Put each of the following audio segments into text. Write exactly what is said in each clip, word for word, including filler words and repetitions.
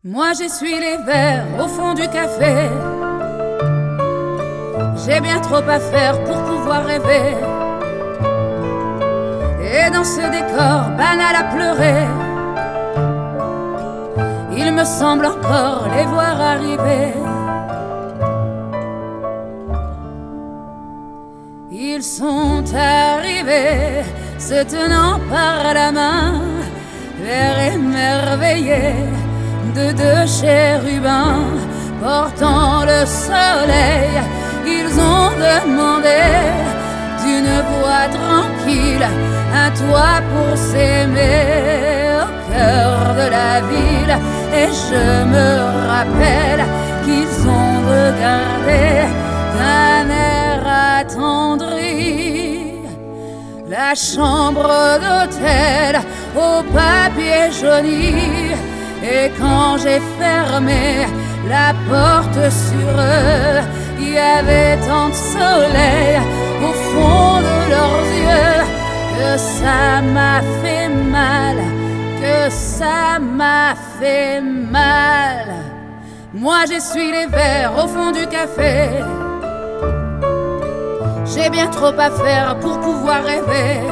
Moi j'essuie les verres au fond du café. J'ai bien trop à faire pour pouvoir rêver. Et dans ce décor banal à pleurer, il me semble encore les voir arriver. Ils sont arrivés, se tenant par la main, l'air émerveillé de deux chérubins portant le soleil. Ils ont demandé d'une voix tranquille un toit pour s'aimer au cœur de la ville. Et je me rappelle qu'ils ont regardé d'un air attendri la chambre d'hôtel au papier jauni. Et quand j'ai fermé la porte sur eux, il y avait tant de soleil au fond de leurs yeux que ça m'a fait mal, que ça m'a fait mal. Moi j'essuie les verres au fond du café. J'ai bien trop à faire pour pouvoir rêver.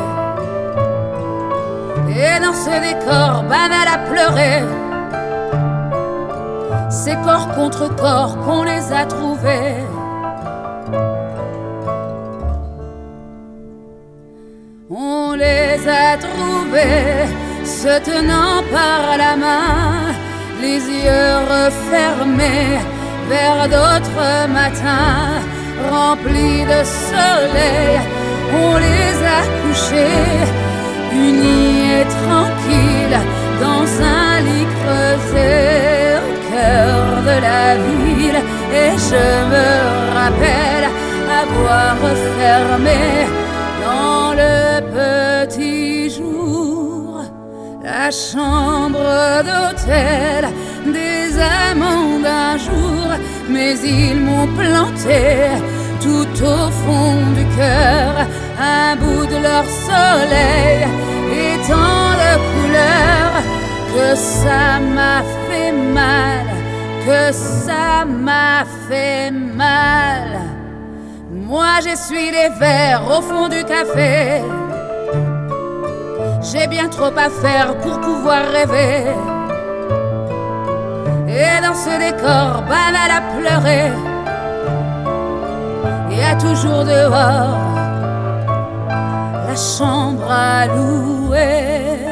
Et dans ce décor banal à pleurer, c'est corps contre corps qu'on les a trouvés. On les a trouvés se tenant par la main, les yeux refermés vers d'autres matins remplis de soleil. On les a couchés unis et tranquilles dans un lit creusé au cœur de la ville. Et je me rappelle avoir fermé dans le petit jour la chambre d'hôtel des amants d'un jour. Mais ils m'ont planté tout au fond du cœur un bout de leur soleil et tant de couleurs que ça m'a fait mal, que ça m'a fait mal. Moi j'essuie les verres au fond du café. J'ai bien trop à faire pour pouvoir rêver. Et dans ce décor banal à pleurer, il y a toujours dehors la chambre à louer.